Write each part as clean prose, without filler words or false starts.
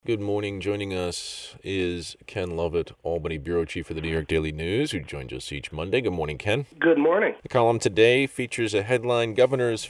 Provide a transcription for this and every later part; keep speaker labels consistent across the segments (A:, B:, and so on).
A: Good morning. Joining us is Ken Lovett, Albany Bureau Chief of the New York Daily News, who joins us each Monday. Good morning, Ken.
B: Good morning.
A: The column today features a headline, Governor's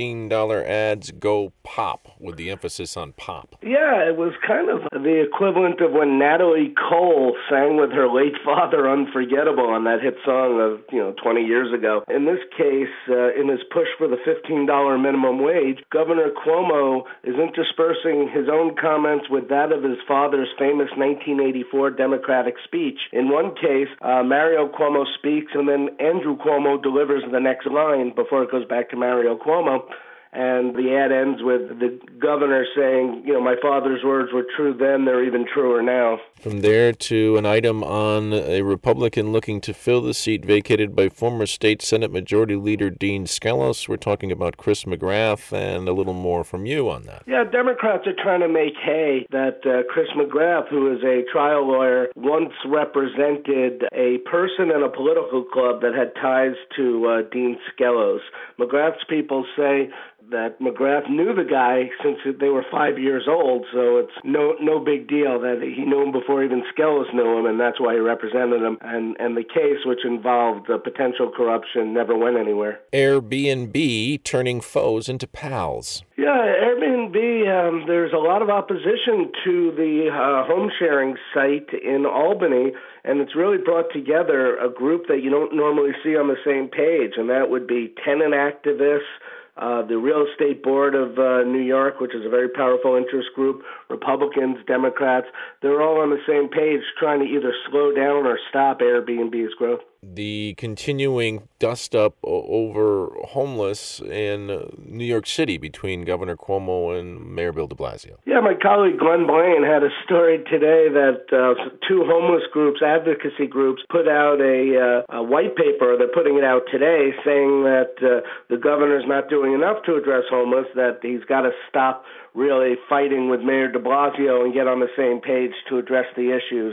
A: $15 ads go pop, with the emphasis on pop.
B: Yeah, it was kind of the equivalent of when Natalie Cole sang with her late father Unforgettable on that hit song of, 20 years ago. In this case, in his push for the $15 minimum wage, Governor Cuomo is interspersing his own comments with that of his father's famous 1984 Democratic speech. In one case, Mario Cuomo speaks, and then Andrew Cuomo delivers the next line before it goes back to Mario Cuomo. And the ad ends with the governor saying, my father's words were true then, they're even truer now.
A: From there to an item on a Republican looking to fill the seat vacated by former state Senate Majority Leader Dean Skelos. We're talking about Chris McGrath, and a little more from you on that.
B: Yeah, Democrats are trying to make hay that Chris McGrath, who is a trial lawyer, once represented a person in a political club that had ties to Dean Skelos. McGrath's people say that McGrath knew the guy since they were 5 years old, so it's no big deal that he knew him before even Skelos knew him, and that's why he represented him. And the case, which involved potential corruption, never went anywhere.
A: Airbnb turning foes into pals.
B: Yeah, Airbnb, there's a lot of opposition to the home sharing site in Albany, and it's really brought together a group that you don't normally see on the same page, and that would be tenant activists, the Real Estate Board of New York, which is a very powerful interest group, Republicans, Democrats. They're all on the same page trying to either slow down or stop Airbnb's growth.
A: The continuing dust-up over homeless in New York City between Governor Cuomo and Mayor Bill de Blasio.
B: Yeah, my colleague Glenn Blaine had a story today that two homeless groups, advocacy groups, put out a white paper. They're putting it out today saying that the governor's not doing enough to address homeless, that he's got to stop really fighting with Mayor de Blasio and get on the same page to address the issues.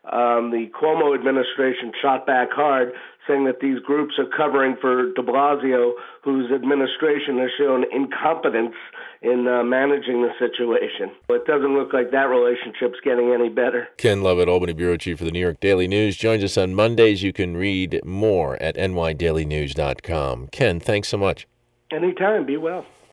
B: The Cuomo administration shot back hard, saying that these groups are covering for de Blasio, whose administration has shown incompetence in managing the situation. It doesn't look like that relationship's getting any better.
A: Ken Lovett, Albany Bureau Chief of the New York Daily News, joins us on Mondays. You can read more at nydailynews.com. Ken, thanks so much.
B: Anytime. Be well.